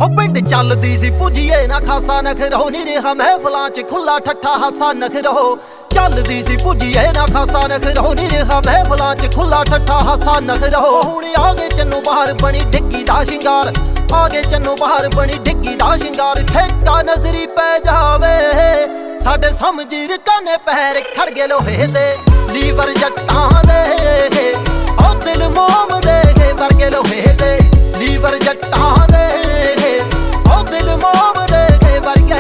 ਉਹ ਪਿੰਡ ਚੱਲਦੀ ਸੀ ਪੁੱਜੀਏ ਨਾ ਖਾਸਾ ਨਖਰੋ ਨੀ ਰਿਹਾ ਮਹਿਫਲਾਂ 'ਚ ਖੁੱਲਾ ਠੱਠਾ ਹਾਸਾ ਨਖਰੋ ਚੱਲਦੀ ਸੀ ਪੁੱਜੀਏ ਨਾ ਖਾਸਾ ਨਖਰੋ ਨੀ ਰਿਹਾ ਮਹਿਫਲਾਂ 'ਚ ਖੁੱਲਾ ਠੱਠਾ ਹਾਸਾ ਨਖਰੋ ਹੁਣ ਆ ਗਏ ਚੰਨੂ ਬਾਹਰ ਬਣੀ ਡਿੱਗੀ ਦਾ ਸ਼ਿੰਗਾਰ ਆ ਗਏ ਚੰਨੂ ਬਾਹਰ ਬਣੀ ਡਿੱਗੀ ਦਾ ਸ਼ਿੰਗਾਰ ਠੇਕਾ ਨਜ਼ਰੀ ਪੈ ਜਾਵੇ ਸਾਡੇ ਸਮਝੀਰ ਕਾਨੇ ਪੈਰ ਖੜ ਗਏ ਲੋਹੇ ਦੇ ਲੀਵਰ ਜੱਟਾਂ ਦੇ ਉਹ ਦਿਲ ਮੋਮ ਦੇ ਵਰਗੇ ਲੋਹੇ ਦੇ ਲੀਵਰ ਜੱਟਾਂ ਦੇ ਉਹ ਦਿਲ ਮੋਮ ਦੇ ਵਰਗੇ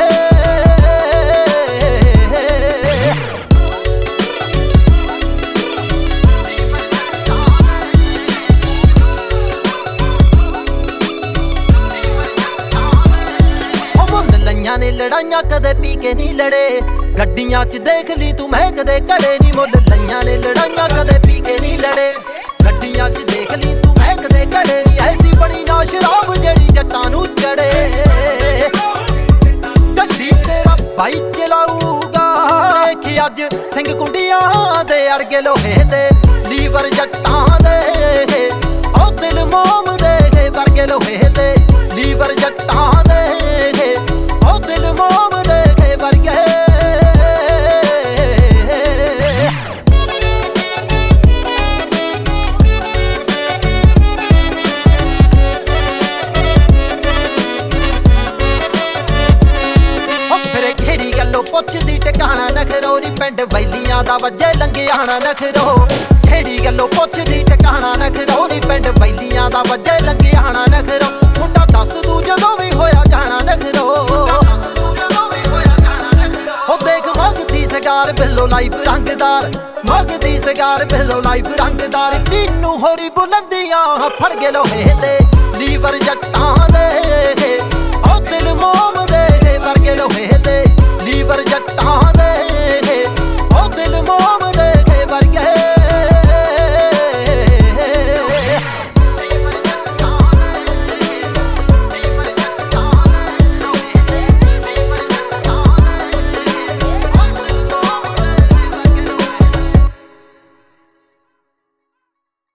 ਉਹ ਮੁੱਲ ਲਈਆਂ ਨੇ ਲੜਾਈਆਂ ਕਦੇ ਪੀ ਕੇ ਨਹੀਂ ਲੜੇ ਗੱਡੀਆਂ 'ਚ ਦੇਖ ਲਈ ਤੂੰ ਮੈਂ ਕਦੇ ਘੜੇ ਨਹੀਂ ਮੁੱਲ ਲਈਆਂ ਨੇ ਲੜਾਈਆਂ ਕਦੇ ਪੀ ਕੇ ਨਹੀਂ ਲੜੇ ਗੱਡੀਆਂ 'ਚ ਦੇਖ ਲਈ ਤੂੰ ਮੈਂ ਕਦੇ ਘੜੇ ਨਹੀਂ ਐਸੀ ਬਣੀ ਨਾ ਸ਼ਰਾਬ ਜਿਹੜੀ ਜੱਟਾਂ ਨੂੰ ਚੜੇ ਗੱਡੀ ਤੇਰਾ ਬਾਈ ਚਲਾਊਗਾ ਕਿ ਅੱਜ ਸਿੰਘ ਕੁੰਡੀਆਂ ਦੇ ਅੜਗੇ ਲੋਹੇ ਦੇ ਲੀਵਰ ਜੱਟਾਂ ਦੇ ਉਹ ਦਿਲ ਮੋਮ ਦੇ ਵਰਗੇ ਲੋਹੇ ਦੇ ਲੀਵਰ ਜੱਟਾਂ ਦੇ ਉਹ ਦਿਲ ਮੋਮ ਦੇ ਵਰਗੇ ਪੁੱਛਦੀ ਟਿਕਾਣਾ ਨਖਰੋ ਨੀ ਪਿੰਡ ਵੈਲੀਆਂ ਦਾ ਵੱਜੇ ਲੰਗਿਆਣਾ ਨਖਰੋ ਕਿਹੜੀ ਗੱਲੋਂ ਪੁੱਛਦੀ ਟਿਕਾਣਾ ਨਖਰੋ ਨੀ ਪਿੰਡ ਵੈਲੀਆਂ ਦਾ ਵੱਜੇ ਲੰਗਿਆਣਾ ਨਖਰੋ ਮੁੰਡਾ ਦੱਸ ਦੂ ਜਦੋਂ ਵੀ ਹੋਇਆ ਜਾਣਾ ਨਖਰੋ ਉਹ ਦੇਖ ਮੰਗਦੀ ਸਗਾਰ ਬਿੱਲੋ ਲਾਈਫ ਰੰਗਦਾਰ ਮੰਗਦੀ ਸਗਾਰ ਬਿੱਲੋ ਲਾਈਫ ਰੰਗਦਾਰ ਤੀਨੂ ਹੋਰੀ ਬੁਲੰਦੀਆਂ ਫੜ ਗਏ ਲੋਹੇ ਤੇ ਲੀਵਰ ਜੱਟਾਂ ਦੇ ਉਹ ਦਿਲ ਮੋਮ ਦੇ ਵਰਗੇ ਲੋਹੇ ਤੇ ਲੀਵਰ ਜੱਟਾਂ ਦੇ